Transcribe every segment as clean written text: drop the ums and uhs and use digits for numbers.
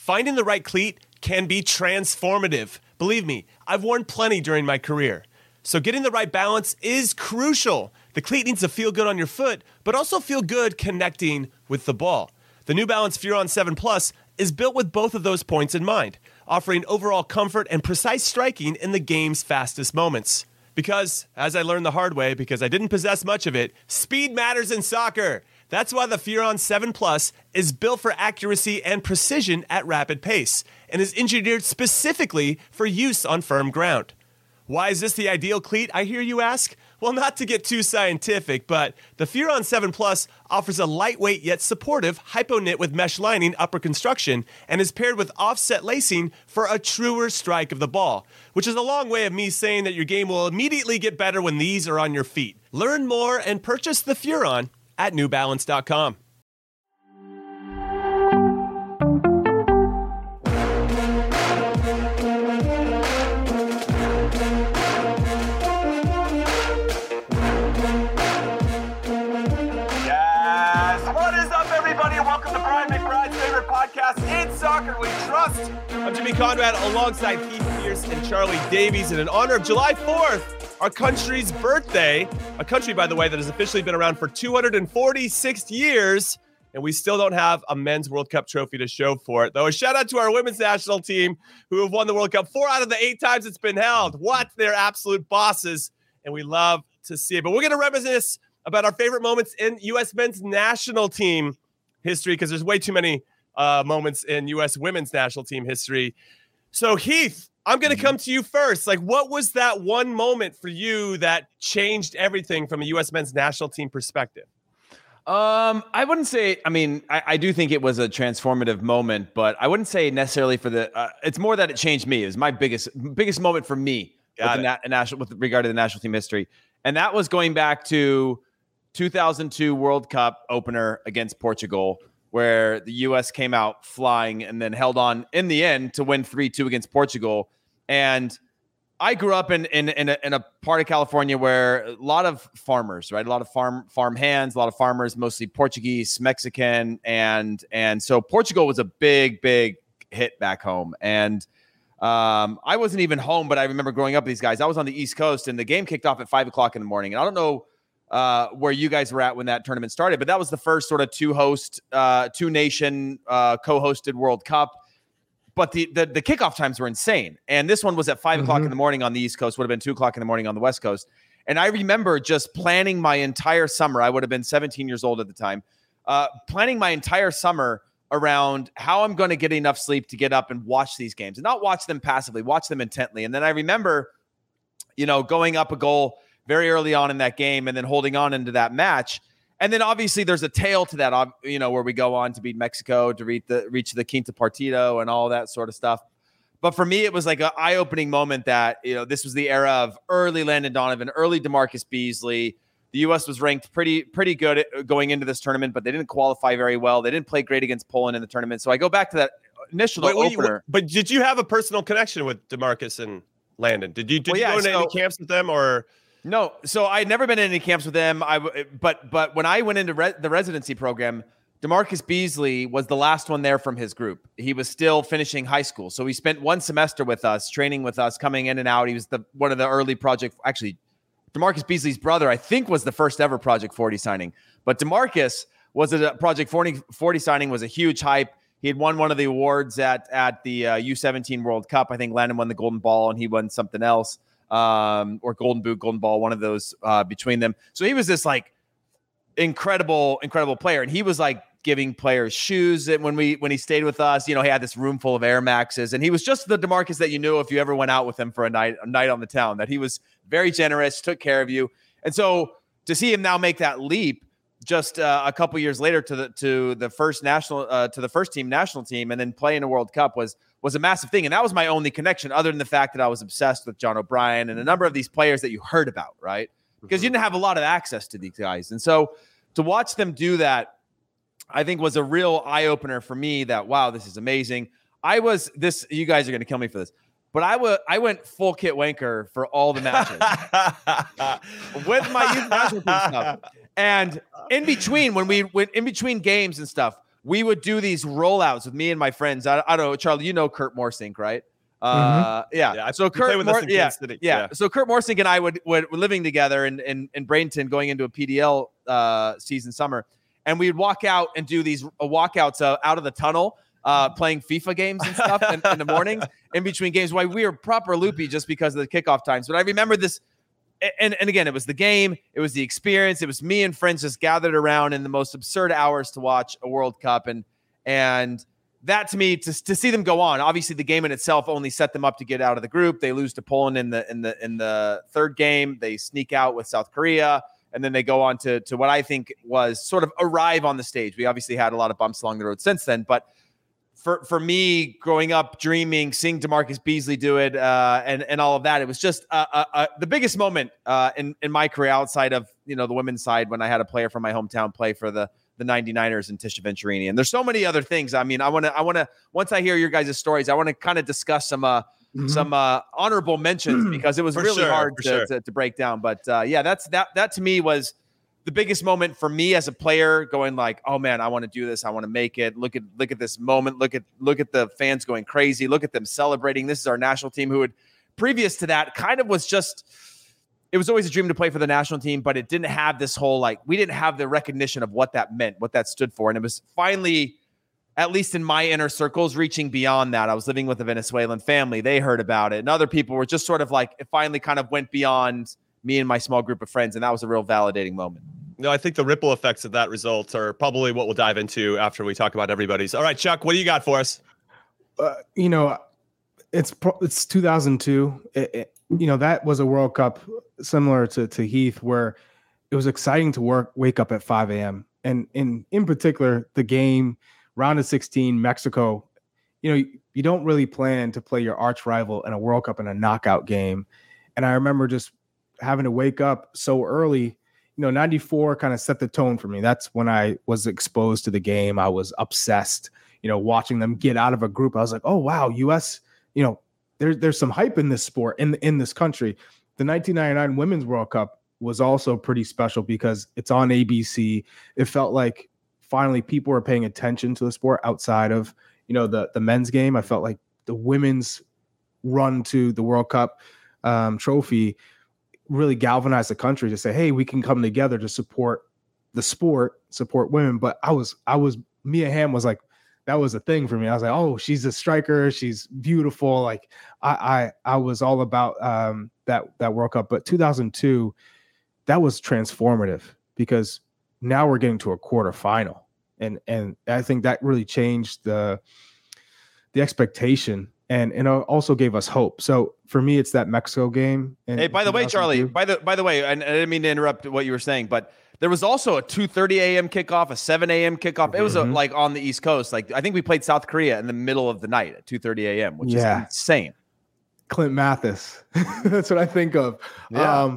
Finding the right cleat can be transformative. Believe me, I've worn plenty during my career. So getting the right balance is crucial. The cleat needs to feel good on your foot, but also feel good connecting with the ball. The New Balance Furon 7 Plus is built with both of those points in mind, offering overall comfort and precise striking in the game's fastest moments. Because, as I learned the hard way, because I didn't possess much of it, speed matters in soccer. That's why the Furon 7 Plus is built for accuracy and precision at rapid pace, and is engineered specifically for use on firm ground. Why is this the ideal cleat, I hear you ask? Well, not to get too scientific, but the Furon 7 Plus offers a lightweight yet supportive hypo-knit with mesh lining upper construction and is paired with offset lacing for a truer strike of the ball, which is a long way of me saying that your game will immediately get better when these are on your feet. Learn more and purchase the Furon at newbalance.com. Podcast in Soccer We Trust. I'm Jimmy Conrad alongside Heath Pierce and Charlie Davies. And in honor of July 4th, our country's birthday, a country, by the way, that has officially been around for 246 years, and we still don't have a men's World Cup trophy to show for it. Though a shout out to our women's national team who have won the World Cup 4 out of the 8 times it's been held. What? They're absolute bosses, and we love to see it. But we're going to reminisce about our favorite moments in U.S. men's national team history because there's way too many moments in U.S. women's national team history. So, Heath, I'm going to come to you first. Like, what was that one moment for you that changed everything from a U.S. men's national team perspective? I wouldn't say, I do think it was a transformative moment, but I wouldn't say necessarily for the, it's more that it changed me. It was my biggest moment for me with regard to the national team history. And that was going back to 2002 World Cup opener against Portugal, where the U.S. came out flying and then held on in the end to win 3-2 against Portugal. And I grew up in a part of California where a lot of farmers, right? A lot of farm hands, a lot of farmers, mostly Portuguese, Mexican. And so Portugal was a big hit back home. And I wasn't even home, but I remember growing up with these guys. I was on the East Coast and the game kicked off at 5 o'clock in the morning. And I don't know where you guys were at when that tournament started, but that was the first sort of two nation co-hosted World Cup. But the kickoff times were insane. And this one was at 5 o'clock in the morning on the East Coast, would have been 2 o'clock in the morning on the West Coast. And I remember just planning my entire summer. I would have been 17 years old at the time, planning my entire summer around how I'm going to get enough sleep to get up and watch these games and not watch them passively, watch them intently. And then I remember, going up a goal very early on in that game and then holding on into that match. And then obviously there's a tail to that, where we go on to beat Mexico, to reach the Quinta Partido and all that sort of stuff. But for me, it was like an eye-opening moment that, this was the era of early Landon Donovan, early DeMarcus Beasley. The U.S. was ranked pretty good at going into this tournament, but they didn't qualify very well. They didn't play great against Poland in the tournament. So I go back to that initial opener. But did you have a personal connection with DeMarcus and Landon? Did you go into any camps with them or... No, so I had never been in any camps with them. But when I went into the residency program, DeMarcus Beasley was the last one there from his group. He was still finishing high school, so he spent 1 semester with us, training with us, coming in and out. He was one of the early DeMarcus Beasley's brother, I think, was the first ever Project 40 signing. But DeMarcus was a Project 40 signing, was a huge hype. He had won one of the awards at the U17 World Cup. I think Landon won the Golden Ball, and he won something else. Or Golden Boot, Golden Ball, one of those between them. So he was this like incredible player. And he was like giving players shoes. And when he stayed with us, he had this room full of Air Maxes, and he was just the DeMarcus that you knew if you ever went out with him for a night on the town, that he was very generous, took care of you. And so to see him now make that leap just a couple years later to the first team national team and then play in a World Cup was a massive thing. And that was my only connection, other than the fact that I was obsessed with John O'Brien and a number of these players that you heard about, right? Because you didn't have a lot of access to these guys. And so to watch them do that, I think was a real eye-opener for me that, wow, this is amazing. You guys are going to kill me for this, but I went full Kit Wanker for all the matches with my youth national team stuff. And in between, when we went in between games and stuff, we would do these rollouts with me and my friends. I don't know, Charlie, you know Kurt Morsink, right? Yeah. So Kurt, So Kurt Morsink and I would living together in Bradenton, going into a PDL season summer, and we'd walk out and do these walkouts out of the tunnel, playing FIFA games and stuff in the mornings in between games. Why we were proper loopy just because of the kickoff times. But I remember this, and again, it was the game, it was the experience, it was me and friends just gathered around in the most absurd hours to watch a World Cup, and that to me, to see them go on. Obviously, the game in itself only set them up to get out of the group. They lose to Poland in the third game. They sneak out with South Korea, and then they go on to what I think was sort of arrive on the stage. We obviously had a lot of bumps along the road since then, but for me, growing up, dreaming, seeing DeMarcus Beasley do it, and all of that, it was just the biggest moment in my career outside of the women's side, when I had a player from my hometown play for the 99ers and Tisha Venturini. And there's so many other things. I mean, I want to, once I hear your guys' stories, I want to kind of discuss some honorable mentions, because it was really hard to break down. But that to me was the biggest moment for me as a player, going like, oh man, I want to do this. I want to make it. Look at this moment. Look at the fans going crazy. Look at them celebrating. This is our national team, who had previous to that kind of was just, it was always a dream to play for the national team, but it didn't have this whole, we didn't have the recognition of what that meant, what that stood for. And it was finally, at least in my inner circles, reaching beyond that. I was living with a Venezuelan family. They heard about it. And other people were just sort of it finally kind of went beyond me and my small group of friends. And that was a real validating moment. No, I think the ripple effects of that result are probably what we'll dive into after we talk about everybody's. All right, Chuck, what do you got for us? It's 2002. That was a World Cup similar to Heath, where it was exciting to wake up at 5 a.m. And in particular, the game, round of 16, Mexico, you don't really plan to play your arch rival in a World Cup in a knockout game. And I remember just having to wake up so early. 94 kind of set the tone for me. That's when I was exposed to the game. I was obsessed, watching them get out of a group. I was like, oh, wow, U.S., there's some hype in this sport, in this country. The 1999 Women's World Cup was also pretty special because it's on ABC. It felt like finally people were paying attention to the sport outside of, the men's game. I felt like the women's run to the World Cup trophy really galvanized the country to say, hey, we can come together to support the sport, support women. But Mia Hamm was like, that was a thing for me. I was like, oh, she's a striker. She's beautiful. Like I was all about that World Cup. But 2002, that was transformative, because now we're getting to a quarterfinal. And I think that really changed the expectation, and it also gave us hope. So for me, it's that Mexico game. Hey, by the way, Charlie, by the way, and I didn't mean to interrupt what you were saying, but there was also a 2:30 a.m. kickoff, a 7 a.m. kickoff. It was on the East Coast. I think we played South Korea in the middle of the night at 2:30 a.m., which is insane. Clint Mathis. That's what I think of. Yeah.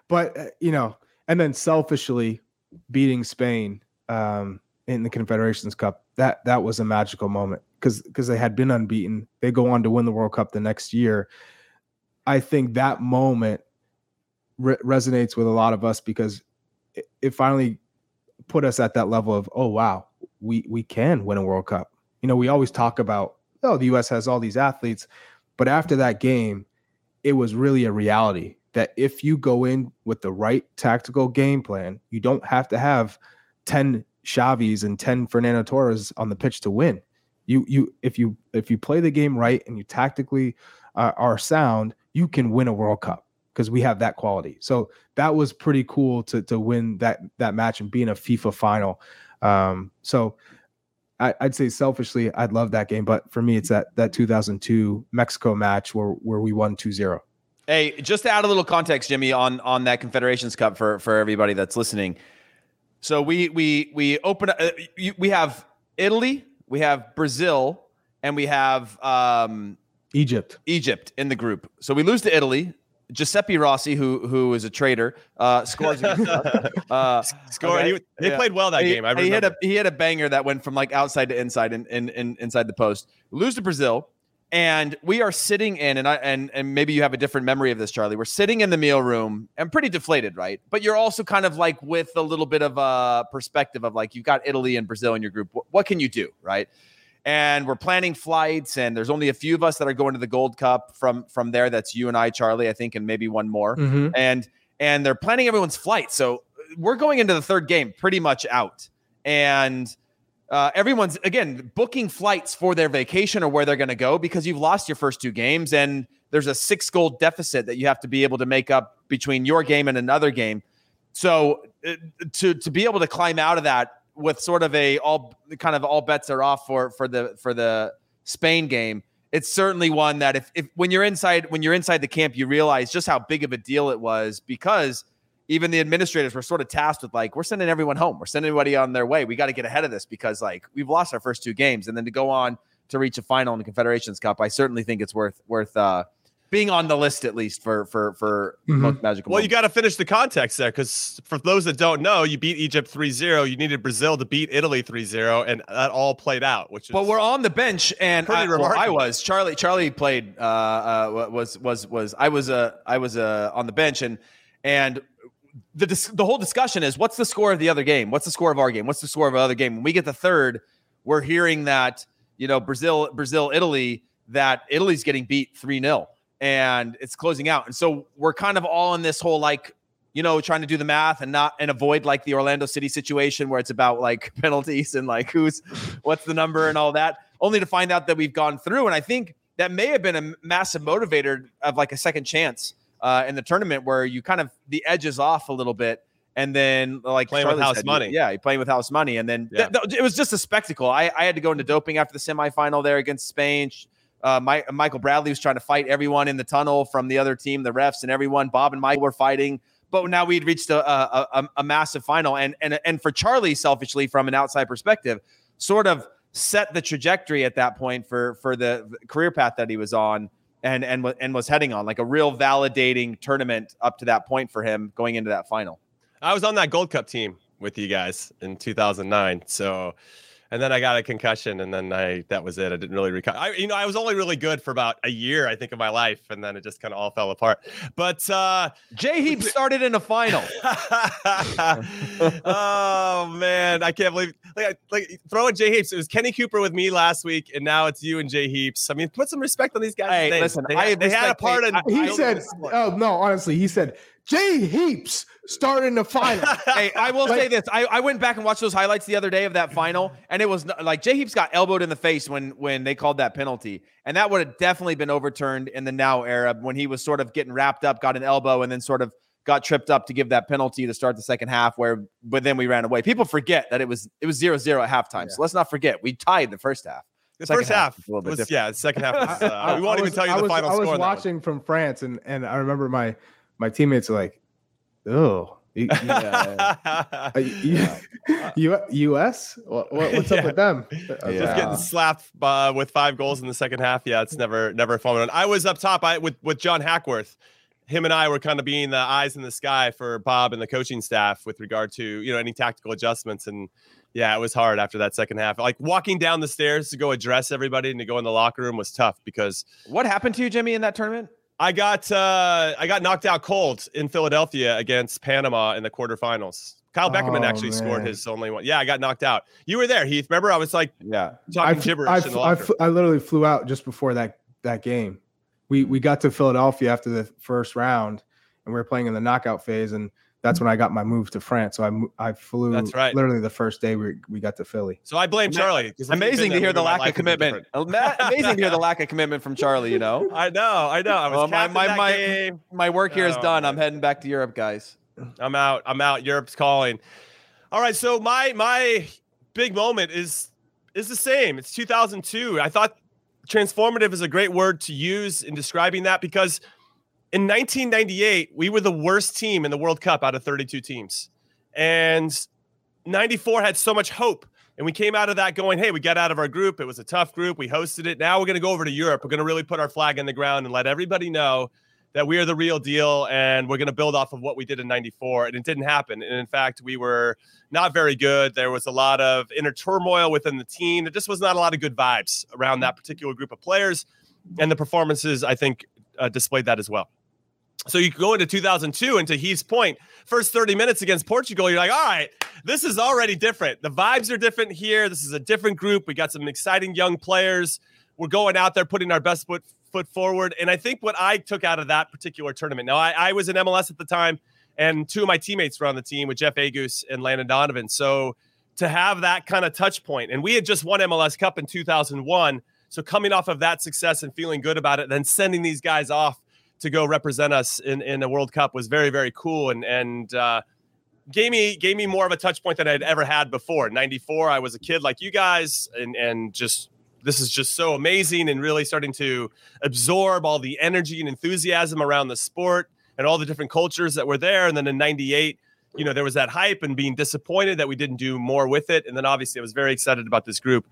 And then selfishly beating Spain in the Confederations Cup, that was a magical moment, because they had been unbeaten. They go on to win the World Cup the next year. I think that moment resonates with a lot of us, because it finally put us at that level of, oh, wow, we can win a World Cup. We always talk about, the U.S. has all these athletes. But after that game, it was really a reality that if you go in with the right tactical game plan, you don't have to have 10 Xavis and 10 Fernando Torres on the pitch to win. If you play the game right and you tactically are sound, you can win a World Cup, because we have that quality. So that was pretty cool to win that match and be in a FIFA final. So I'd say selfishly, I'd love that game. But for me, it's that 2002 Mexico match where we won 2-0. Hey, just to add a little context, Jimmy, on that Confederations Cup for everybody that's listening. So we open. We have Italy, we have Brazil, and we have Egypt in the group. So we lose to Italy. Giuseppe Rossi, who is a traitor, scores against us. Okay. He played well that game. I remember. He had a banger that went from outside to inside and inside the post. We lose to Brazil. And we are sitting in, and maybe you have a different memory of this, Charlie. We're sitting in the meal room and pretty deflated, right? But you're also kind of like with a little bit of a perspective of like, you've got Italy and Brazil in your group. What can you do, right? And we're planning flights, and there's only a few of us that are going to the Gold Cup from there. That's you and I, Charlie, I think, and maybe one more. Mm-hmm. And they're planning everyone's flight. So we're going into the third game pretty much out. And everyone's, again, booking flights for their vacation or where they're going to go because you've lost your first 2 games. And there's a 6-goal deficit that you have to be able to make up between your game and another game. So to be able to climb out of that with sort of all bets are off for the Spain game, it's certainly one that if when you're inside the camp, you realize just how big of a deal it was, because even the administrators were sort of tasked with like, we're sending everyone home. We're sending everybody on their way. We got to get ahead of this because like we've lost our first 2 games, and then to go on to reach a final in the Confederations Cup, I certainly think it's worth being on the list, at least for most magical. Well, you got to finish the context there, because for those that don't know, you beat Egypt 3-0. You needed Brazil to beat Italy 3-0, and that all played out. But we're on the bench, and I was Charlie played. I was on the bench, and the whole discussion is, what's the score of the other game? What's the score of our game? What's the score of our other game? When we get the third, we're hearing that Brazil, Italy, that Italy's getting beat 3-0. And it's closing out. And so we're kind of all in this whole, like, trying to do the math and avoid like the Orlando City situation where it's about like penalties and like what's the number and all that, only to find out that we've gone through. And I think that may have been a massive motivator of like a second chance in the tournament, where you kind of, the edge is off a little bit. And then like playing with house money. You're playing with house money. And then it was just a spectacle. I had to go into doping after the semifinal there against Spain. Michael Bradley was trying to fight everyone in the tunnel from the other team, the refs and everyone. Bob and Michael were fighting, but now we'd reached a massive final. And for Charlie, selfishly, from an outside perspective, sort of set the trajectory at that point for the career path that he was on and was heading on, like a real validating tournament up to that point for him going into that final. I was on that Gold Cup team with you guys in 2009. So. And then I got a concussion, and then that was it. I didn't really recover. I was only really good for about a year, I think, of my life, and then it just kind of all fell apart. But Jay Heap started in a final. Oh man, I can't believe like throw in Jay Heaps. It was Kenny Cooper with me last week, and now it's you and Jay Heaps. I mean, put some respect on these guys. Hey, names. Listen, they had a part in. He said, "Oh no, honestly," he said, Jay Heaps started in the final. Hey, I will say this. I went back and watched those highlights the other day of that final, and it was like Jay Heaps got elbowed in the face when they called that penalty. And that would have definitely been overturned in the now era, when he was sort of getting wrapped up, got an elbow, and then sort of got tripped up to give that penalty to start the second half, but then we ran away. People forget that it was 0-0 at halftime. Yeah. So let's not forget, we tied the first half. The first half was, the second half was, we won't even tell you the final score. I was watching from France, and I remember my teammates were like, "Oh, U.S. What's up with them?" Just getting slapped with 5 goals in the second half. Yeah, it's never a fun one. I was up top with John Hackworth. Him and I were kind of being the eyes in the sky for Bob and the coaching staff with regard to any tactical adjustments. And yeah, it was hard after that second half. Like walking down the stairs to go address everybody and to go in the locker room was tough, because what happened to you, Jimmy, in that tournament? I got knocked out cold in Philadelphia against Panama in the quarterfinals. Kyle Beckerman scored his only one. Yeah, I got knocked out. You were there, Heath. Remember, I was like, talking gibberish in the locker room. I literally flew out just before that game. We got to Philadelphia after the first round, and we were playing in the knockout phase, and that's when I got my move to France. So I flew. That's right. Literally the first day we got to Philly. So I blame Charlie. Amazing to hear the lack of commitment. Amazing to hear the lack of commitment from Charlie. I know. I was my work here is done. I'm heading back to Europe, guys. I'm out. Europe's calling. All right. So my big moment is the same. It's 2002. I thought transformative is a great word to use in describing that, because in 1998, we were the worst team in the World Cup out of 32 teams. And 94 had so much hope. And we came out of that going, hey, we got out of our group. It was a tough group. We hosted it. Now we're going to go over to Europe. We're going to really put our flag in the ground and let everybody know that we are the real deal, and we're going to build off of what we did in 94. And it didn't happen. And in fact, we were not very good. There was a lot of inner turmoil within the team. There just was not a lot of good vibes around that particular group of players. And the performances, I think, displayed that as well. So you go into 2002, and to Heath's point, first 30 minutes against Portugal, you're like, all right, this is already different. The vibes are different here. This is a different group. We got some exciting young players. We're going out there putting our best foot forward. And I think what I took out of that particular tournament, now I was in MLS at the time, and two of my teammates were on the team with Jeff Agus and Landon Donovan. So to have that kind of touch point, and we had just won MLS Cup in 2001. So coming off of that success and feeling good about it, then sending these guys off to go represent us in a World Cup was very, very cool. And gave me more of a touch point than I'd ever had before. 94, I was a kid like you guys, and just this is just so amazing, and really starting to absorb all the energy and enthusiasm around the sport and all the different cultures that were there. And then in 98, there was that hype and being disappointed that we didn't do more with it. And then obviously I was very excited about this group.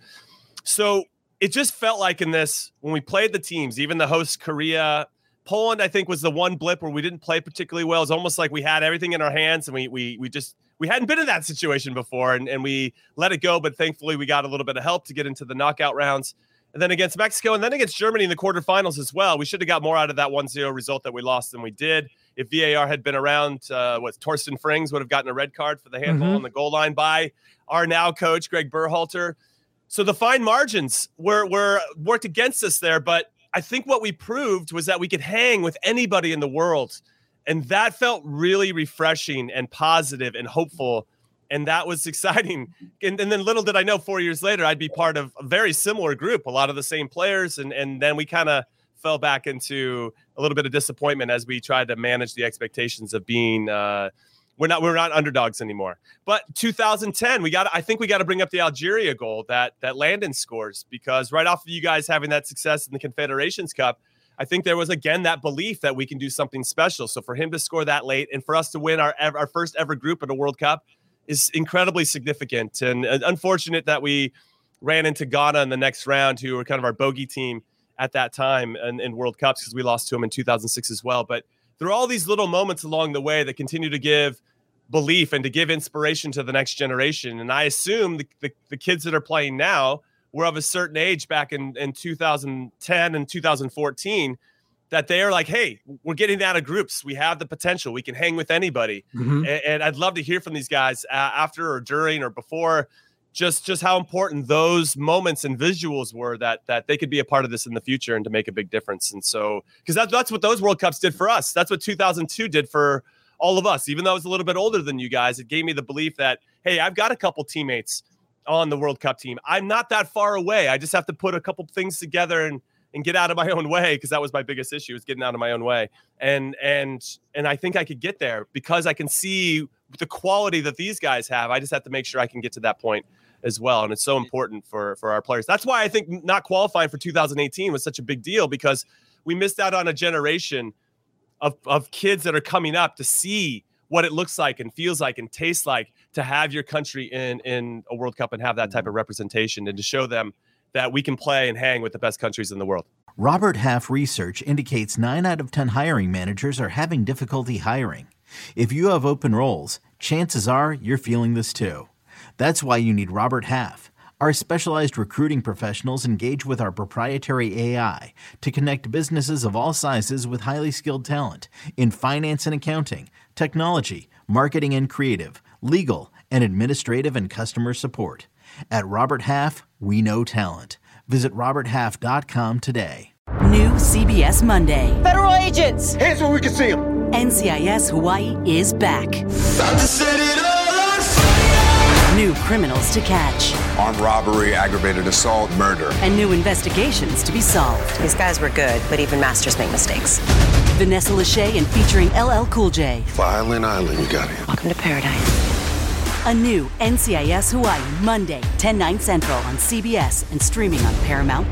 So it just felt like in this, when we played the teams, even the host Korea, Poland, I think was the one blip where we didn't play particularly well. It's almost like we had everything in our hands, and we hadn't been in that situation before, and we let it go. But thankfully, we got a little bit of help to get into the knockout rounds. And then against Mexico, and then against Germany in the quarterfinals as well. We should have got more out of that 1-0 result that we lost than we did. If VAR had been around, Torsten Frings would have gotten a red card for the handball on the goal line by our now coach, Greg Berhalter. So the fine margins were worked against us there, but I think what we proved was that we could hang with anybody in the world. And that felt really refreshing and positive and hopeful. And that was exciting. And then little did I know 4 years later, I'd be part of a very similar group, a lot of the same players. And then we kind of fell back into a little bit of disappointment as we tried to manage the expectations of being we're not underdogs anymore. But 2010, I think we got to bring up the Algeria goal that Landon scores, because right off of you guys having that success in the Confederations Cup, I think there was again that belief that we can do something special. So for him to score that late and for us to win our first ever group at a World Cup is incredibly significant. And unfortunate that we ran into Ghana in the next round, who were kind of our bogey team at that time in World Cups, because we lost to them in 2006 as well. But there are all these little moments along the way that continue to give belief and to give inspiration to the next generation. And I assume the kids that are playing now were of a certain age back in 2010 and 2014, that they are like, hey, we're getting out of groups. We have the potential. We can hang with anybody. And I'd love to hear from these guys after or during or before, just how important those moments and visuals were that they could be a part of this in the future and to make a big difference. And so, because that's what those World Cups did for us. That's what 2002 did for all of us. Even though I was a little bit older than you guys, it gave me the belief that, hey, I've got a couple teammates on the World Cup team. I'm not that far away. I just have to put a couple things together and get out of my own way, because that was my biggest issue, was getting out of my own way. And I think I could get there because I can see the quality that these guys have. I just have to make sure I can get to that point as well. And it's so important for our players. That's why I think not qualifying for 2018 was such a big deal, because we missed out on a generation of kids that are coming up to see what it looks like and feels like and tastes like to have your country in a World Cup and have that type of representation, and to show them that we can play and hang with the best countries in the world. Robert Half research indicates 9 out of 10 hiring managers are having difficulty hiring. If you have open roles, chances are you're feeling this too. That's why you need Robert Half. Our specialized recruiting professionals engage with our proprietary AI to connect businesses of all sizes with highly skilled talent in finance and accounting, technology, marketing and creative, legal, and administrative and customer support. At Robert Half, we know talent. Visit roberthalf.com today. New CBS Monday. Federal agents! Hands where we can see them! NCIS Hawaii is back. About to set it all on fire! New criminals to catch. Armed robbery, aggravated assault, murder. And new investigations to be solved. These guys were good, but even masters make mistakes. Vanessa Lachey and featuring LL Cool J. Violent Island, you got it. Welcome to paradise. A new NCIS Hawaii, Monday, 10/9 Central on CBS and streaming on Paramount+.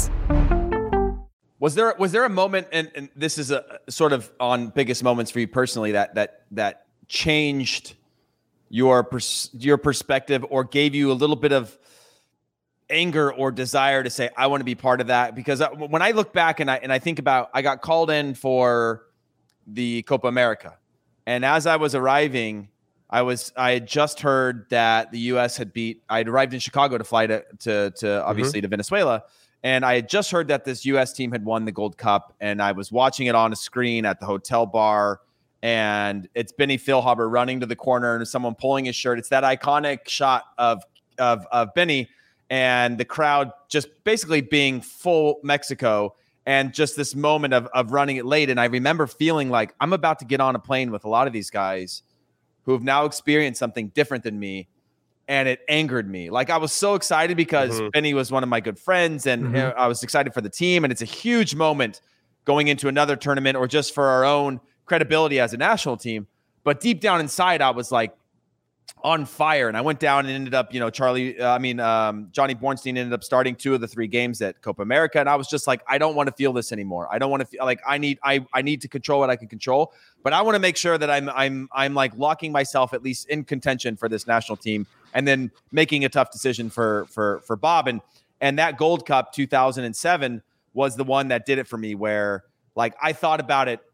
Was there a moment, and this is a sort of on biggest moments for you personally, that changed your perspective or gave you a little bit of anger or desire to say, I want to be part of that? Because when I look back and I think about, I got called in for the Copa America, and as I was arriving, I had just heard that the U.S. had beat. I had arrived in Chicago to fly to obviously to Venezuela, And I had just heard that this U.S. team had won the Gold Cup, and I was watching it on a screen at the hotel bar. And it's Benny Feilhaber running to the corner and someone pulling his shirt. It's that iconic shot of Benny and the crowd just basically being full Mexico, and just this moment of running it late. And I remember feeling like I'm about to get on a plane with a lot of these guys who have now experienced something different than me. And it angered me. Like, I was so excited because Benny was one of my good friends, and I was excited for the team. And it's a huge moment going into another tournament or just for our own credibility as a national team. But deep down inside, I was like on fire. And I went down and ended up, Johnny Bornstein ended up starting 2 of the 3 games at Copa America. And I was just like, I don't want to feel this anymore. I don't want to feel like I need to control what I can control, but I want to make sure that I'm like locking myself at least in contention for this national team, and then making a tough decision for Bob. And that Gold Cup 2007 was the one that did it for me, where like I thought about it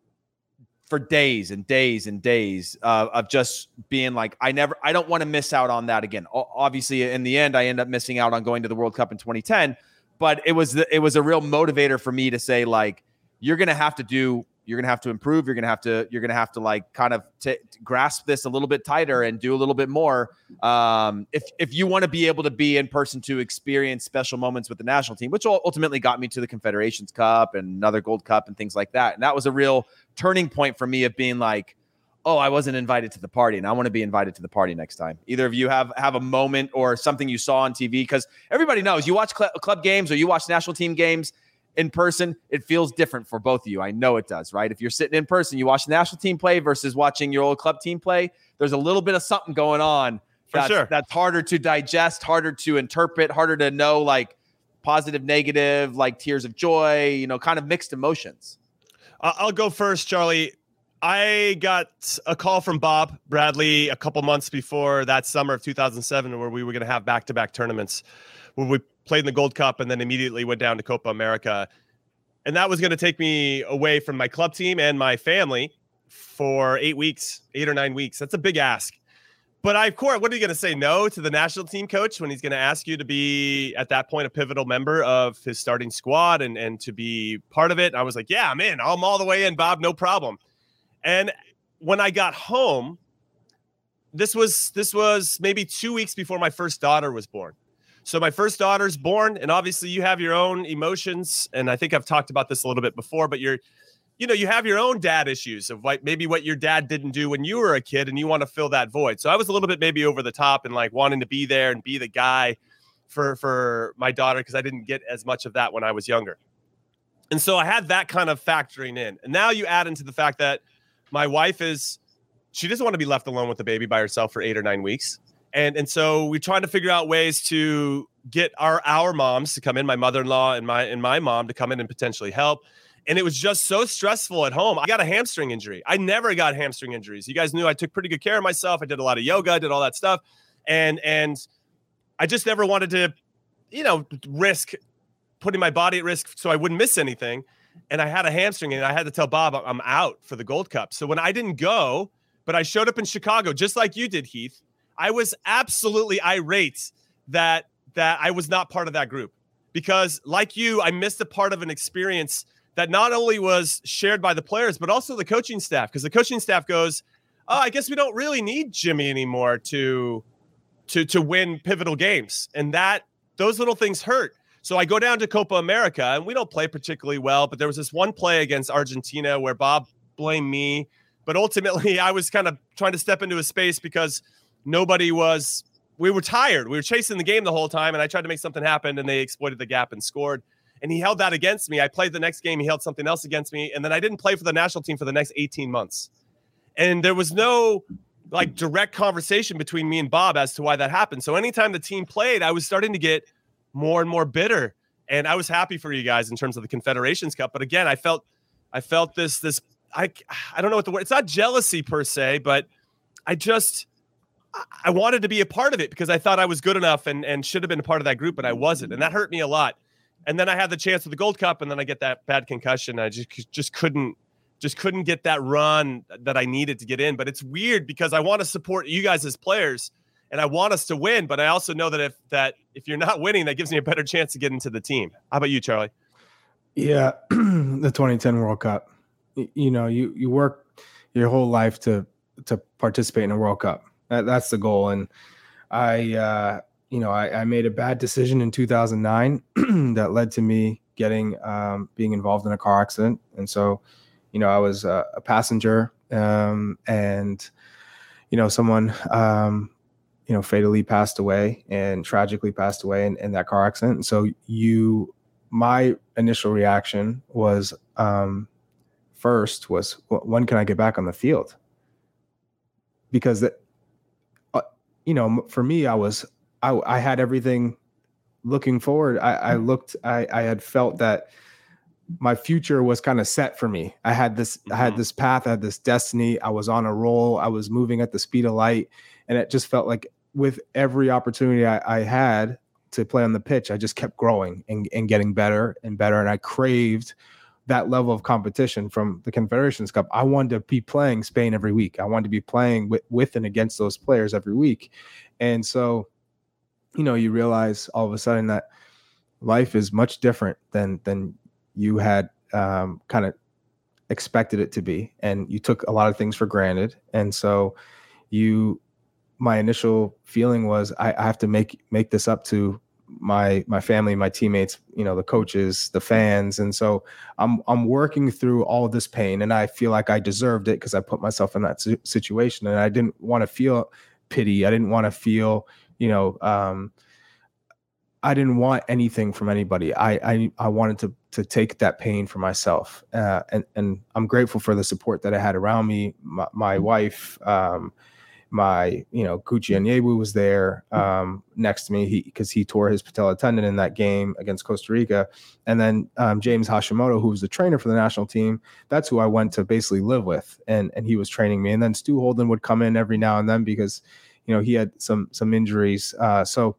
for days and days and days of just being like, I don't want to miss out on that again. Obviously, in the end, I end up missing out on going to the World Cup in 2010, but it was a real motivator for me to say, like, you're going to have to improve. You're going to have to like kind of grasp this a little bit tighter and do a little bit more. If you want to be able to be in person to experience special moments with the national team, which ultimately got me to the Confederations Cup and another Gold Cup and things like that. And that was a real turning point for me of being like, oh, I wasn't invited to the party, and I want to be invited to the party next time. Either of you have a moment or something you saw on TV, because everybody knows you watch club games or you watch national team games in person, it feels different for both of you. I know it does, right? If you're sitting in person, you watch the national team play versus watching your old club team play, there's a little bit of something going on. That's harder to digest, harder to interpret, harder to know, like positive, negative, like tears of joy, kind of mixed emotions. I'll go first, Charlie. I got a call from Bob Bradley a couple months before that summer of 2007, where we were going to have back-to-back tournaments, where we played in the Gold Cup and then immediately went down to Copa America. And that was going to take me away from my club team and my family for 8 or 9 weeks. That's a big ask. But what are you going to say no to the national team coach when he's going to ask you to be, at that point, a pivotal member of his starting squad and to be part of it? I was like, yeah, I'm in. I'm all the way in, Bob. No problem. And when I got home, this was maybe 2 weeks before my first daughter was born. So my first daughter's born, and obviously you have your own emotions. And I think I've talked about this a little bit before, but you have your own dad issues of like maybe what your dad didn't do when you were a kid, and you want to fill that void. So I was a little bit maybe over the top and like wanting to be there and be the guy for my daughter, because I didn't get as much of that when I was younger. And so I had that kind of factoring in. And now you add into the fact that my wife she doesn't want to be left alone with the baby by herself for 8 or 9 weeks. And so we're trying to figure out ways to get our moms to come in, my mother-in-law and my mom to come in and potentially help. And it was just so stressful at home. I got a hamstring injury. I never got hamstring injuries. You guys knew I took pretty good care of myself. I did a lot of yoga, did all that stuff. And I just never wanted to, risk putting my body at risk so I wouldn't miss anything. And I had a hamstring, and I had to tell Bob I'm out for the Gold Cup. So when I didn't go, but I showed up in Chicago, just like you did, Heath, I was absolutely irate that I was not part of that group, because like you, I missed a part of an experience that not only was shared by the players, but also the coaching staff, because the coaching staff goes, oh, I guess we don't really need Jimmy anymore to win pivotal games. And those little things hurt. So I go down to Copa America, and we don't play particularly well, but there was this one play against Argentina where Bob blamed me. But ultimately, I was kind of trying to step into a space because we were tired. We were chasing the game the whole time, and I tried to make something happen, and they exploited the gap and scored. And he held that against me. I played the next game. He held something else against me. And then I didn't play for the national team for the next 18 months. And there was no like direct conversation between me and Bob as to why that happened. So anytime the team played, I was starting to get more and more bitter. And I was happy for you guys in terms of the Confederations Cup. But again, I felt this, I don't know what the word, it's not jealousy per se, but I wanted to be a part of it because I thought I was good enough and should have been a part of that group, but I wasn't. And that hurt me a lot. And then I had the chance for the Gold Cup, and then I get that bad concussion. I just couldn't get that run that I needed to get in. But it's weird because I want to support you guys as players, and I want us to win, but I also know that if you're not winning, that gives me a better chance to get into the team. How about you, Charlie? Yeah, the 2010 World Cup. You work your whole life to participate in a World Cup. That's the goal. And I made a bad decision in 2009 that led to me getting being involved in a car accident. And so, I was a passenger, and someone fatally passed away and tragically passed away in that car accident. And so my initial reaction was, first was, when can I get back on the field? Because for me, I had everything looking forward. I had felt that my future was kind of set for me. I had this path, I had this destiny. I was on a roll. I was moving at the speed of light. And it just felt like with every opportunity I had to play on the pitch, I just kept growing and getting better and better. And I craved that level of competition from the Confederations Cup. I wanted to be playing Spain every week. I wanted to be playing with and against those players every week. And so, you realize all of a sudden that life is much different than you had kind of expected it to be. And you took a lot of things for granted. And so my initial feeling was, I have to make this up to my family, my teammates, the coaches, the fans. And so I'm working through all of this pain, and I feel like I deserved it because I put myself in that situation, and I didn't want to feel pity. I didn't want to feel, I didn't want anything from anybody. I wanted to take that pain for myself. And I'm grateful for the support that I had around me. My wife, Gucci Onyewu was there next to me because he tore his patella tendon in that game against Costa Rica. And then James Hashimoto, who was the trainer for the national team, that's who I went to basically live with. And he was training me. And then Stu Holden would come in every now and then because, he had some injuries. So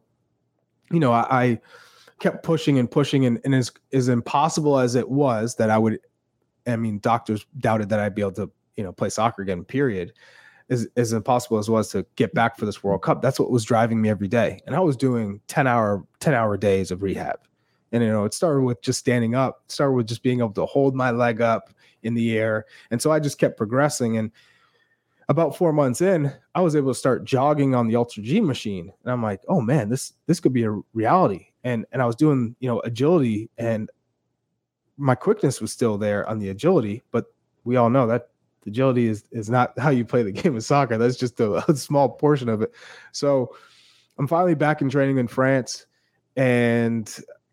I kept pushing and pushing. And as impossible as it was that doctors doubted that I'd be able to, play soccer again, period. As impossible as it was to get back for this World Cup, that's what was driving me every day. And I was doing 10-hour days of rehab. And, it started with just standing up, it started with just being able to hold my leg up in the air. And so I just kept progressing. And about 4 months in, I was able to start jogging on the Ultra G machine. And I'm like, oh man, this could be a reality. And I was doing, agility, and my quickness was still there on the agility, but we all know that agility is not how you play the game of soccer. That's just a small portion of it. So I'm finally back in training in France, and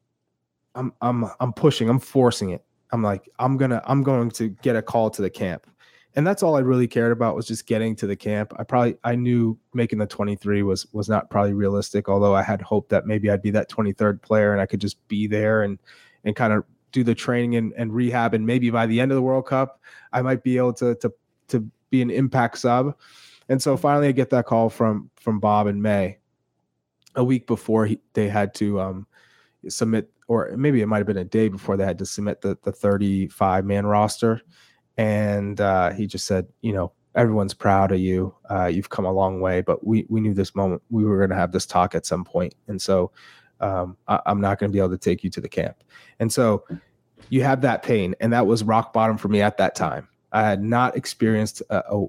I'm pushing, I'm forcing it. I'm like, I'm going to get a call to the camp. And that's all I really cared about, was just getting to the camp. I knew making the 23 was not probably realistic, although I had hoped that maybe I'd be that 23rd player and I could just be there and kind of do the training and rehab. And maybe by the end of the World Cup, I might be able to be an impact sub. And so finally I get that call from Bob in May, a week before they had to submit, or maybe it might've been a day before they had to submit the 35-man roster. And he just said, everyone's proud of you. You've come a long way, but we knew this moment we were going to have this talk at some point. And so I'm not going to be able to take you to the camp. And so you have that pain, and that was rock bottom for me at that time. I had not experienced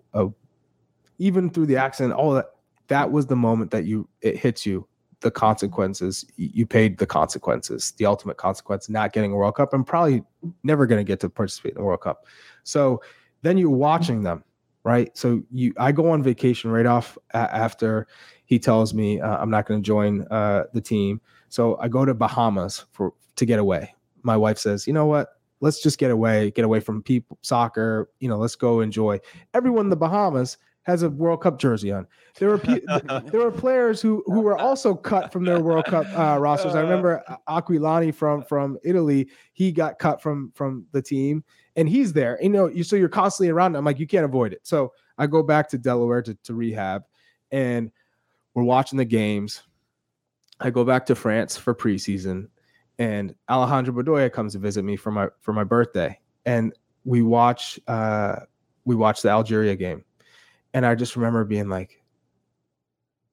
even through the accident, all that. That was the moment that it hits you, the consequences. You paid the consequences, the ultimate consequence, not getting a World Cup, and probably never going to get to participate in the World Cup. So then you're watching them, right? So I go on vacation right off after he tells me I'm not going to join the team. So I go to Bahamas to get away. My wife says, you know what? Let's just get away from people, soccer. Let's go enjoy. Everyone in the Bahamas has a World Cup jersey on. There were players who were also cut from their World Cup rosters. I remember Aquilani from Italy. He got cut from the team, and he's there. So you're constantly around. I'm like, you can't avoid it. So I go back to Delaware to rehab, and we're watching the games. I go back to France for preseason, and Alejandro Bedoya comes to visit me for my birthday, and we watch the Algeria game. And I just remember being like,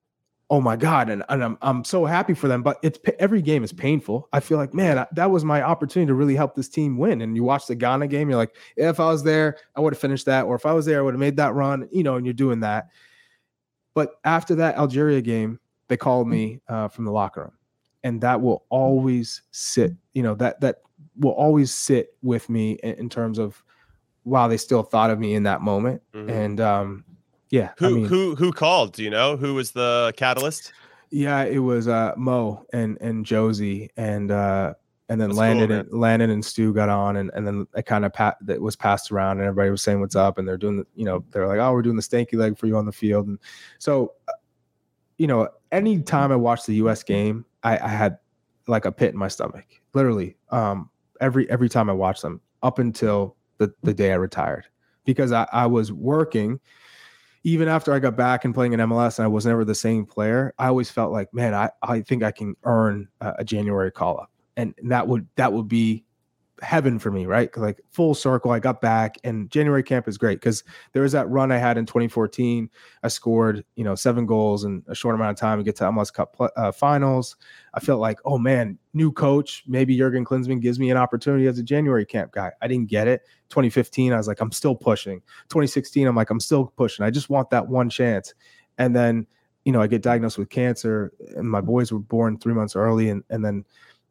oh my God. And I'm so happy for them, but every game is painful. I feel like, man, that was my opportunity to really help this team win. And you watch the Ghana game, you're like, if I was there, I would have finished that. Or if I was there, I would have made that run, and you're doing that. But after that Algeria game, they called me from the locker room, and that will always sit, that will always sit with me in terms of, wow, they still thought of me in that moment. Mm-hmm. And, yeah. Who called? Do you know who was the catalyst? Yeah, it was Mo and Josie, and then That's Landon and Stu got on, and then it kind of that was passed around, and everybody was saying what's up, and they're doing they're like, oh, we're doing the stanky leg for you on the field. And so any time I watched the US game, I had like a pit in my stomach, literally. Every time I watched them up until the day I retired, because I was working. Even after I got back and playing in MLS and I was never the same player, I always felt like, man, I think I can earn a January call up, and that would be heaven for me, right? Like full circle, I got back, and January camp is great because there was that run I had in 2014. I scored 7 goals in a short amount of time to get to MLS Cup finals. I felt like, oh man, new coach, maybe Jurgen Klinsmann gives me an opportunity as a January camp guy. I didn't get it. 2015, I was like, I'm still pushing. 2016, I'm like, I'm still pushing. I just want that one chance. And then, I get diagnosed with cancer, and my boys were born 3 months early, and then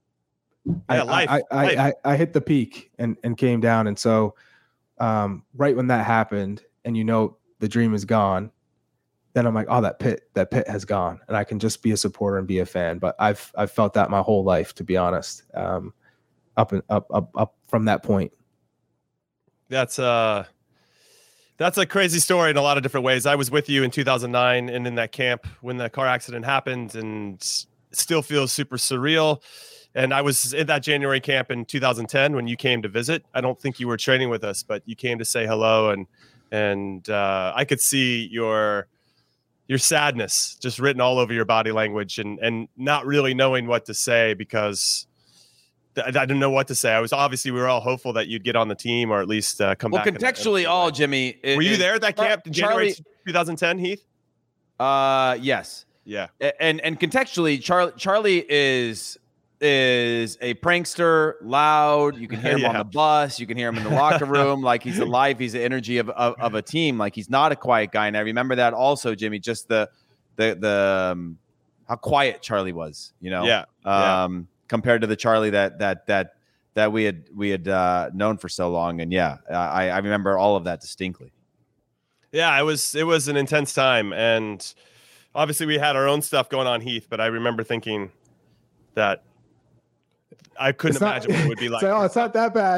I hit the peak and came down. And so right when that happened, and the dream is gone, then I'm like, oh, that pit has gone, and I can just be a supporter and be a fan. But I've felt that my whole life, to be honest, up from that point. That's a crazy story in a lot of different ways. I was with you in 2009 and in that camp when the car accident happened, and it still feels super surreal. And I was in that January camp in 2010 when you came to visit. I don't think you were training with us, but you came to say hello, and I could see your sadness just written all over your body language, and not really knowing what to say, because I didn't know what to say. We were all hopeful that you'd get on the team, or at least come back. Well, contextually, Jimmy. Were you there at that camp in January 2010, Heath? Yes. Yeah. And contextually, Charlie is a prankster, loud. You can hear him on the bus. You can hear him in the locker room. Like, he's alive. He's the energy of a team. Like, he's not a quiet guy. And I remember that also, Jimmy, just the how quiet Charlie was, compared to the Charlie that we had known for so long. And I remember all of that distinctly. Yeah, it was an intense time. And obviously we had our own stuff going on, Heath, but I remember thinking that I couldn't imagine what it would be like. It's not that bad.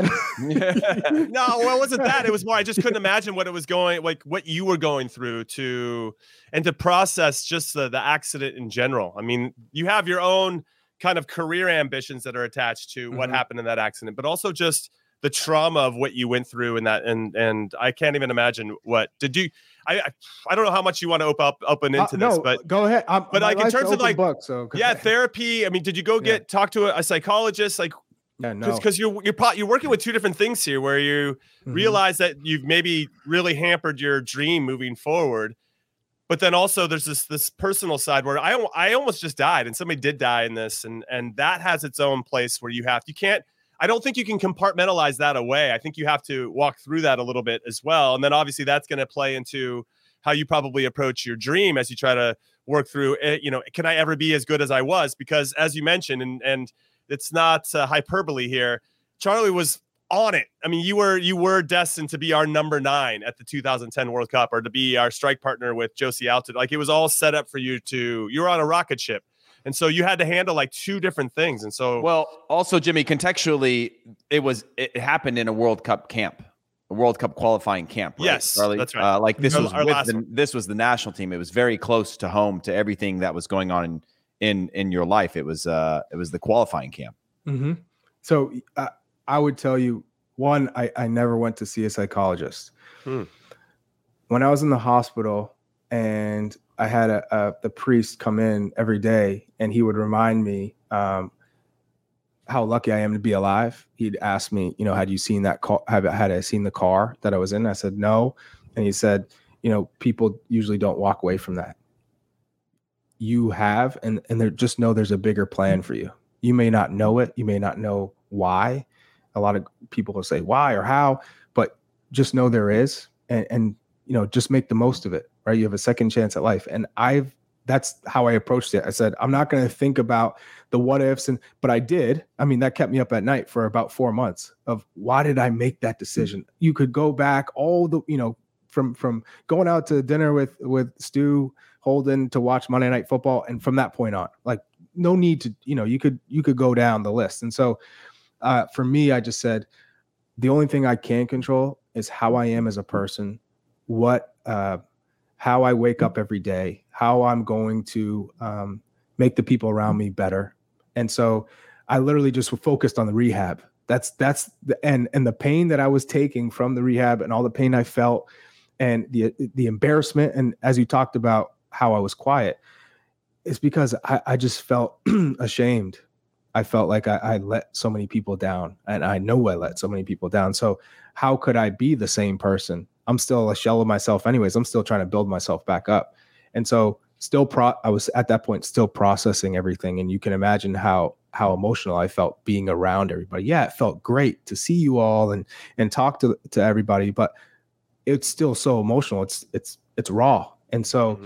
No, well, it wasn't that. It was more, I just couldn't imagine what it was what you were going through to process just the accident in general. I mean, you have your own kind of career ambitions that are attached to what happened in that accident, but also just the trauma of what you went through in that. And I can't even imagine what did you, I don't know how much you want to open into this, but go ahead. But like in terms of like, book, so therapy. I mean, did you go talk to a psychologist? Like, no, because you're working with two different things here, where you realize that you've maybe really hampered your dream moving forward, but then also there's this personal side where I almost just died, and somebody did die in this, and that has its own place where you can't. I don't think you can compartmentalize that away. I think you have to walk through that a little bit as well. And then obviously that's going to play into how you probably approach your dream as you try to work through it. Can I ever be as good as I was? Because as you mentioned, and it's not hyperbole here, Charlie was on it. I mean, you were destined to be our number 9 at the 2010 World Cup, or to be our strike partner with Josie Altidore. Like, it was all set up for you you were on a rocket ship. And so you had to handle like two different things. And so, well, also, Jimmy, contextually, it happened in a World Cup camp, a World Cup qualifying camp. Right, yes, Charlie? That's right. Like, this was the national team. It was very close to home to everything that was going on in your life. It was the qualifying camp. Mm-hmm. So I would tell you, one, I never went to see a psychologist. When I was in the hospital, and I had the priest come in every day, and he would remind me how lucky I am to be alive. He'd ask me, had you seen that car? Had I seen the car that I was in? I said, no. And he said, people usually don't walk away from that. you have, and there, just know there's a bigger plan for you. You may not know it. You may not know why. A lot of people will say why or how, but just know there is, and just make the most of it, right? You have a second chance at life. And that's how I approached it. I said, I'm not going to think about the what ifs, but I did. I mean, that kept me up at night for about 4 months of why did I make that decision? You could go back all the, from going out to dinner with Stu Holden to watch Monday Night Football. And from that point on, like, no need to, you could go down the list. And so for me, I just said, the only thing I can control is how I am as a person, how I wake up every day, how I'm going to make the people around me better. And so I literally just focused on the rehab. That's and the pain that I was taking from the rehab and all the pain I felt and the embarrassment. And as you talked about how I was quiet, it's because I just felt ashamed. I felt like I let so many people down, and I know I let so many people down. So how could I be the same person? I'm still a shell of myself anyways. I'm still trying to build myself back up. And so I was at that point still processing everything. And you can imagine how emotional I felt being around everybody. Yeah, it felt great to see you all and talk to everybody, but it's still so emotional. It's raw. And so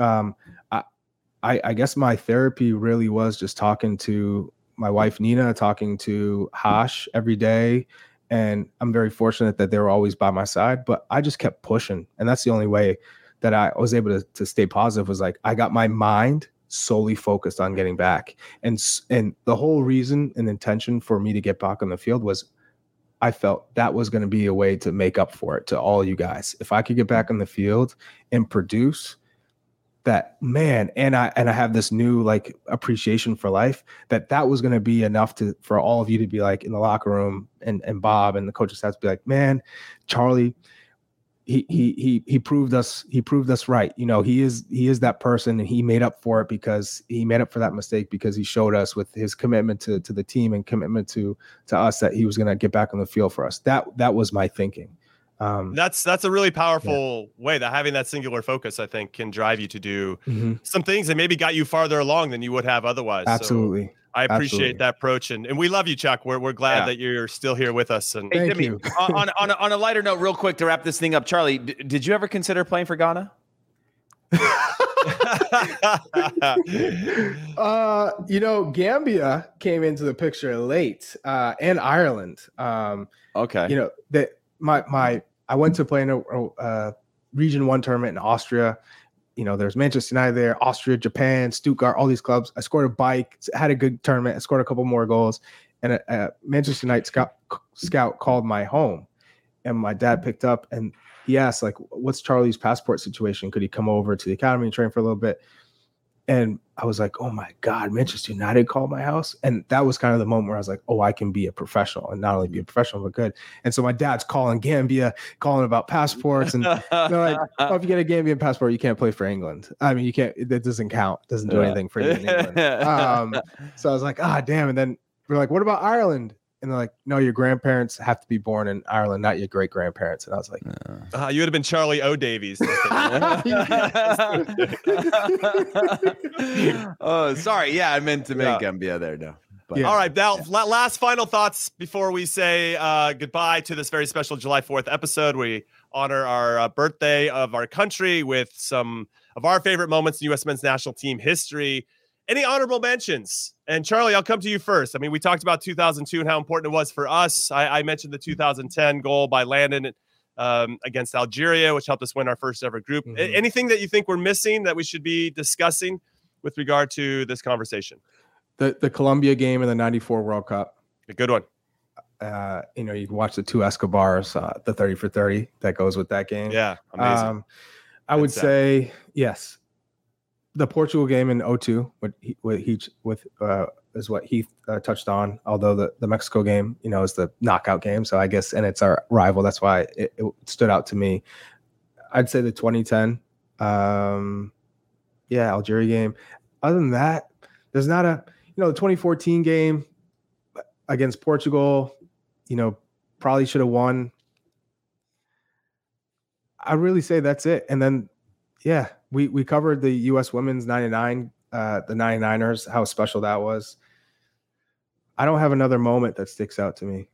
I guess my therapy really was just talking to my wife, Nina, talking to Hash every day. And I'm very fortunate that they were always by my side, but I just kept pushing. And that's the only way that I was able to stay positive, was like, I got my mind solely focused on getting back. And the whole reason and intention for me to get back on the field was I felt that was going to be a way to make up for it to all you guys. If I could get back on the field and produce that, man, and I have this new like appreciation for life, that was going to be enough for all of you to be like in the locker room and Bob and the coaches have to be like, man, Charlie, he proved us right. He is that person, and he made up for it because he made up for that mistake because he showed us with his commitment to the team and commitment to us that he was going to get back on the field for us. That was my thinking. That's a really powerful way that having that singular focus, I think, can drive you to do some things that maybe got you farther along than you would have otherwise. Absolutely. So I appreciate that approach, and we love you, Chuck. We're glad that you're still here with us. And hey, Jimmy, on a lighter note, real quick to wrap this thing up, Charlie, did you ever consider playing for Ghana? Gambia came into the picture late, and Ireland. Okay. That I went to play in a Region 1 tournament in Austria. There's Manchester United there, Austria, Japan, Stuttgart, all these clubs. I scored a bike, had a good tournament. I scored a couple more goals, and a Manchester United scout called my home, and my dad picked up and he asked, like, what's Charlie's passport situation? Could he come over to the academy and train for a little bit? And I was like, oh my God, Manchester United called my house. And that was kind of the moment where I was like, oh, I can be a professional, and not only be a professional, but good. And so my dad's calling Gambia, calling about passports. And they're like, oh, if you get a Gambian passport, you can't play for England. I mean, you can't, that doesn't count. Doesn't do anything for you in England. So I was like, damn. And then we're like, what about Ireland? And they're like, no, your grandparents have to be born in Ireland, not your great grandparents. And I was like, you would have been Charlie O'Davies. Oh, sorry. Yeah, I meant to make Gambia there. No. But, all right, now last final thoughts before we say goodbye to this very special July 4th episode. We honor our birthday of our country with some of our favorite moments in U.S. men's national team history. Any honorable mentions? And Charlie, I'll come to you first. I mean, we talked about 2002 and how important it was for us. I mentioned the 2010 goal by Landon against Algeria, which helped us win our first ever group. Anything that you think we're missing that we should be discussing with regard to this conversation? The Colombia game in the 94 World Cup. A good one. You can watch the two Escobars, the 30 for 30 that goes with that game. Yeah, amazing. I would say, yes. The Portugal game in 2002, is what Heath touched on. Although the Mexico game, is the knockout game. So I guess, and it's our rival. That's why it stood out to me. I'd say the 2010, Algeria game. Other than that, there's not the 2014 game against Portugal. Probably should have won. I'd really say that's it. And then, we covered the U.S. women's 99 the 99ers, how special that was. I don't have another moment that sticks out to me.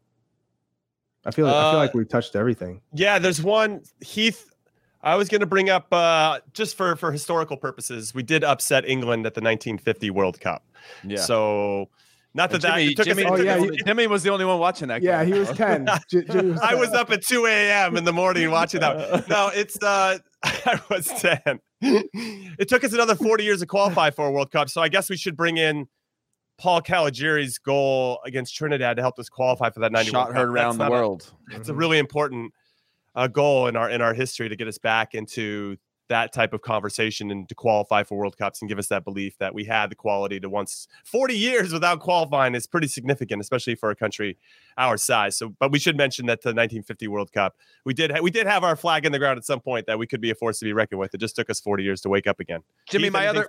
I feel like we've touched everything. Yeah, there's one, Heath. I was going to bring up just for historical purposes. We did upset England at the 1950 World Cup. Yeah. So not that Jimmy was the only one watching that. Yeah, he was 10. I was up at 2 a.m. in the morning watching that. No, it's I was 10. It took us another 40 years to qualify for a World Cup. So I guess we should bring in Paul Caligiuri's goal against Trinidad to help us qualify for that 90 shot heard around the world. It's a really important goal in our history to get us back into that type of conversation and to qualify for World Cups and give us that belief that we had the quality to once 40 years without qualifying is pretty significant, especially for a country our size. So, but we should mention that the 1950 World Cup, we did have our flag in the ground at some point that we could be a force to be reckoned with. It just took us 40 years to wake up again. Jimmy,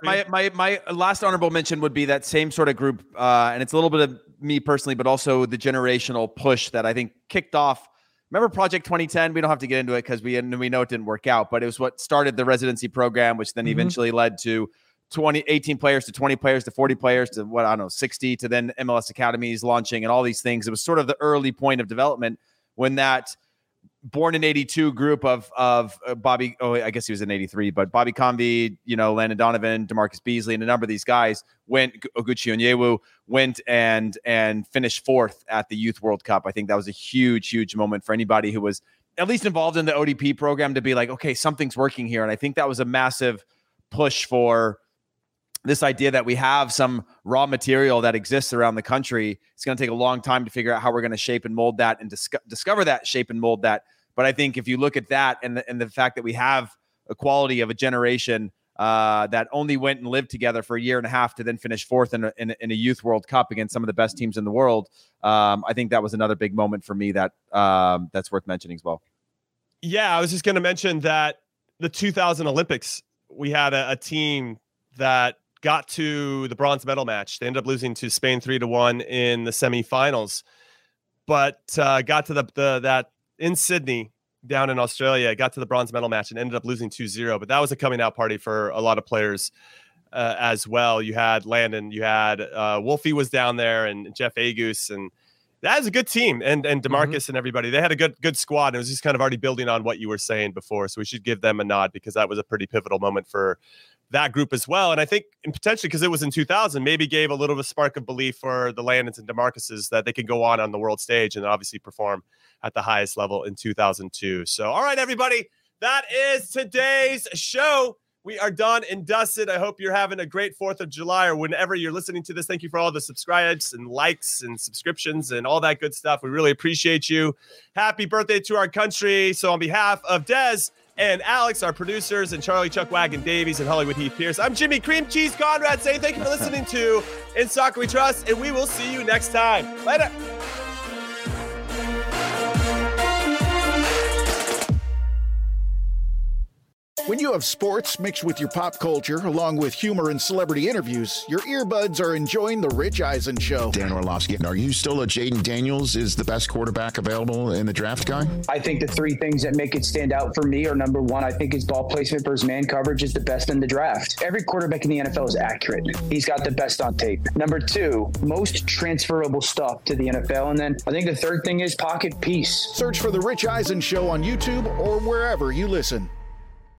my last honorable mention would be that same sort of group. And it's a little bit of me personally, but also the generational push that I think kicked off. Remember Project 2010? We don't have to get into it because we know it didn't work out, but it was what started the residency program, which then eventually led to 18 players to 20 players to 40 players to 60 to then MLS academies launching and all these things. It was sort of the early point of development when that born in 82 group of Bobby, I guess he was in 83, but Bobby Convey, Landon Donovan, DeMarcus Beasley, and a number of these guys Oguchi Onyewu went and finished fourth at the Youth World Cup. I think that was a huge, huge moment for anybody who was at least involved in the ODP program to be like, okay, something's working here. And I think that was a massive push for this idea that we have some raw material that exists around the country. It's going to take a long time to figure out how we're going to shape and mold that and discover that, shape and mold that. But I think if you look at that and the fact that we have a quality of a generation that only went and lived together for a year and a half to then finish fourth in a Youth World Cup against some of the best teams in the world, I think that was another big moment for me that that's worth mentioning as well. Yeah, I was just going to mention that the 2000 Olympics, we had a team that got to the bronze medal match. They ended up losing to Spain 3-1 in the semifinals, but got to that in Sydney down in Australia, got to the bronze medal match and ended up losing 2-0. But that was a coming out party for a lot of players as well. You had Landon, you had Wolfie was down there and Jeff Agus, and that was a good team. And DeMarcus and everybody, they had a good squad. And it was just kind of already building on what you were saying before. So we should give them a nod because that was a pretty pivotal moment for that group as well. And I think, and potentially because it was in 2000, maybe gave a little of a spark of belief for the Landons and DeMarcuses that they could go on the world stage and obviously perform at the highest level in 2002. So, all right, everybody, that is today's show. We are done and dusted. I hope you're having a great 4th of July or whenever you're listening to this. Thank you for all the subscribes and likes and subscriptions and all that good stuff. We really appreciate you. Happy birthday to our country. So on behalf of Des and Alex, our producers, and Charlie Chuck Wagon Davies and Hollywood Heath Pierce, I'm Jimmy Cream Cheese Conrad saying thank you for listening to In Soccer We Trust, and we will see you next time. Later. When you have sports mixed with your pop culture, along with humor and celebrity interviews, your earbuds are enjoying The Rich Eisen Show. Dan Orlovsky, are you still a Jaden Daniels is the best quarterback available in the draft guy? I think the three things that make it stand out for me are, number one, I think his ball placement versus man coverage is the best in the draft. Every quarterback in the NFL is accurate. He's got the best on tape. Number two, most transferable stuff to the NFL. And then I think the third thing is pocket peace. Search for The Rich Eisen Show on YouTube or wherever you listen.